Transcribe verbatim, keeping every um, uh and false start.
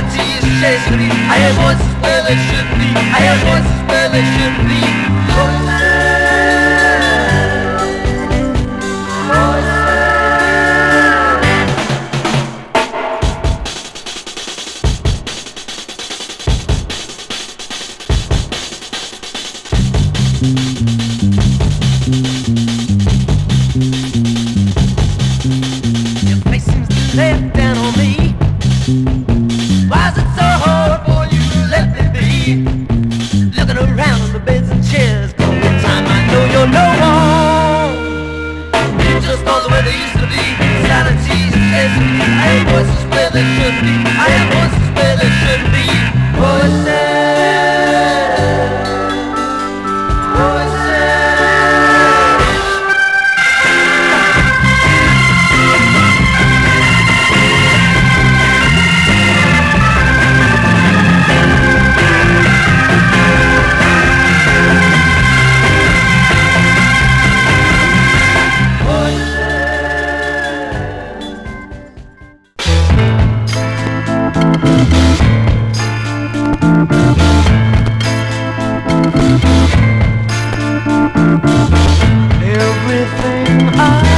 sanity is chasing me. I hear voices where they should be. I hear voices where they should be. Your face seems to let down on me. Why is it so hard for you to let me be? Looking around on the beds and chairs, all the time I know you're no one. You just all the way they used to be. Sanity's chasing me. I hear voices where they should be. I hear voices where they should be. Voices. Everything I